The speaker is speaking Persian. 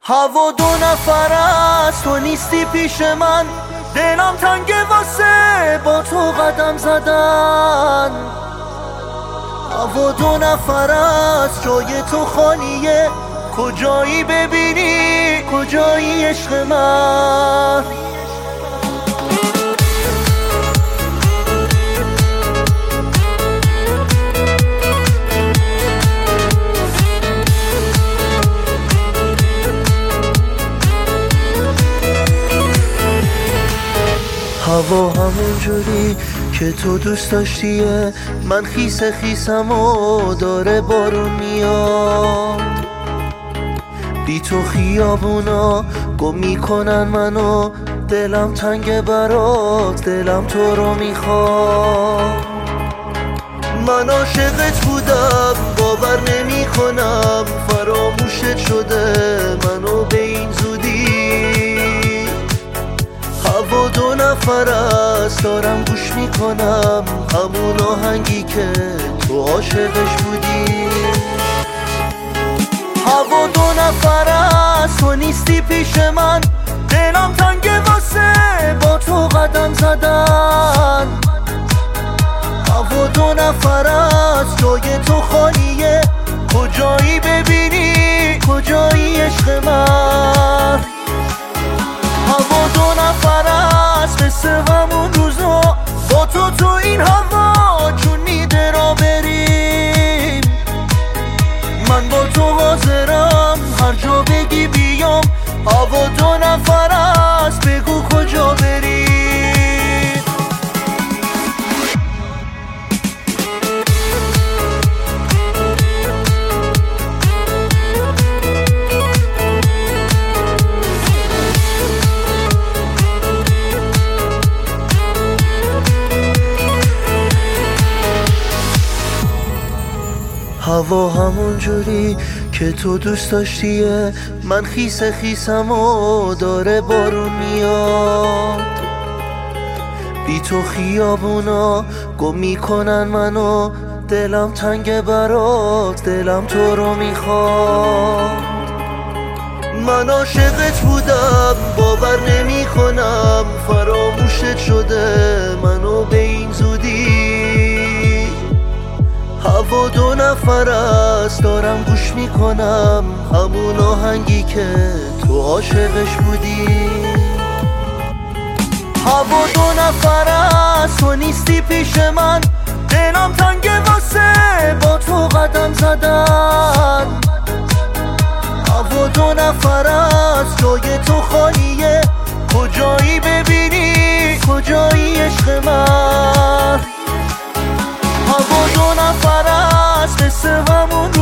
هوا دو نفر است، تو نیستی پیش من، دلم تنگه واسه با تو قدم زدن. هوا دو نفر است، جای تو خالیه، کجایی ببینی کجایی عشق من. هوا همون جوری که تو دوست داشتیه، من خیسم و داره بارون میاد. بی تو خیابونا گم میکنن منو، دلم تنگ برات، دلم تو رو میخواد. من عاشقت بودم باور نمی کنم، فراموشت شده منو به این زودی. هوا دو نفر است، دارم گوش میکنم همون آهنگی که تو عاشقش بودی. هوا دو نفر است، تو نیستی پیش من، دلم تنگه واسه با تو قدم زدن. هوا دو نفر است، جای تو خالیه، کجایی ببینی کجایی عشق من. هوا دو نفر است، مثل همون روزا با تو این هوا جون میده را بریم. من با تو حاضرم هر جا بگی بیام. هوا دو نفر است، بگو کجا بریم. هوا همون جوری که تو دوست داشتیه، من خیسم و داره بارون میاد. بی تو خیابونا گم میکنن منو، دلم تنگ برات، دلم تو رو میخواد. من عاشقت بودم باور نمی کنم، فراموشت شده منو به این زودی. هوا دو نفر است، دارم گوش میکنم همون آهنگی که تو عاشقش بودی. هوا دو نفر است، تو نیستی پیش من، دلم تنگه واسه با تو قدم زدن. هوا دو نفر است، جای تو خالیه، کجایی ببینی کجایی عشق من. هوا دو نفر است، مثل همون